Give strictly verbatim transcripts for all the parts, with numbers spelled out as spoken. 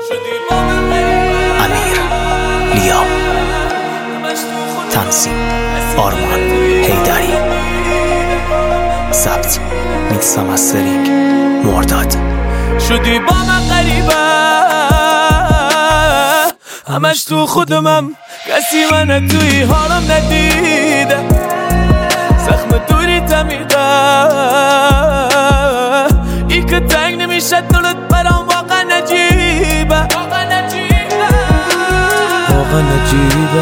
امیر لیام، تنظیم آرمان حیدری، ضبط میکس و مسترینگ مرداد. شدی با من غریبه، همش تو خودمم، کسی من توی حالم ندیده، زخم دوری تمیده، ای که تنگ نمیشه دلت برام واقعا نجیبه، واقعا نجیبه، واقعا نجیبه.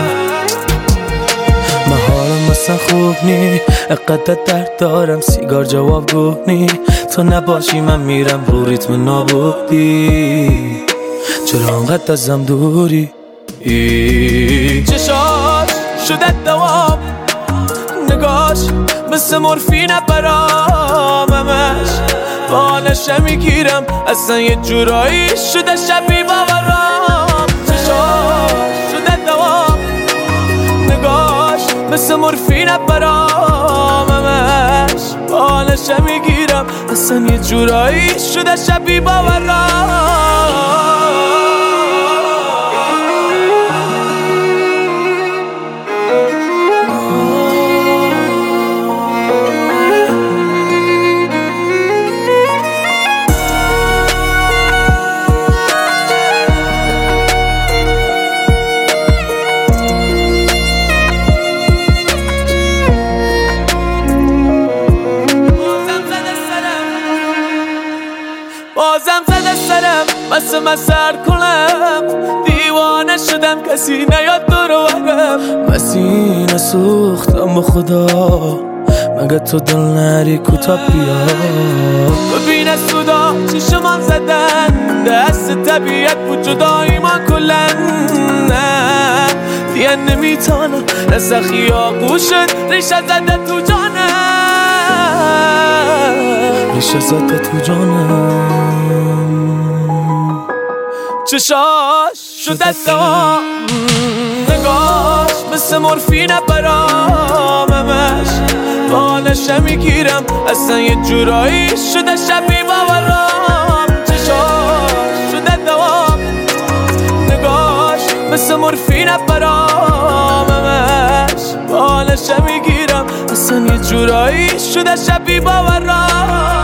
من حالم مثلا خوب نی، اقدر درد دارم، سیگار جواب گو نی، تو نباشی من میرم رو ریتم نابودی، چرا انقدر ازم دوری؟ ای چشاش شده دوام، نگاش مثل مورفینه براممش، بانشه میگیرم اصلا یه جورایی شده شبیه باورام. چشاش شده دوام، نگاش مثل مورفینه براممش، بانشه میگیرم اصلا یه جورایی شده شبیه باورام. بازم زده سرم مثل من سر کنم، دیوانه شدم کسی نیاد دورو برم، مسینه سوختم با خدا، مگه تو دل نری کوتا بیا، ببین از سودا چشمان زدن، دست طبیعت بود جدایی ما کلن، دیگه نمیتانم نسخی آقوشت ریشه زده تو جانم، ریشه زده تو جانم. چشاش شده دام، نگاش مثل مورفینه براممش، بانشه میگیرم اصلا یه جورایی شده شبیه باورام. چشاش شده دوام، نگاش مثل مورفینه براممش، بانشه میگیرم اصلا یه جورایی شده شبیه باورام.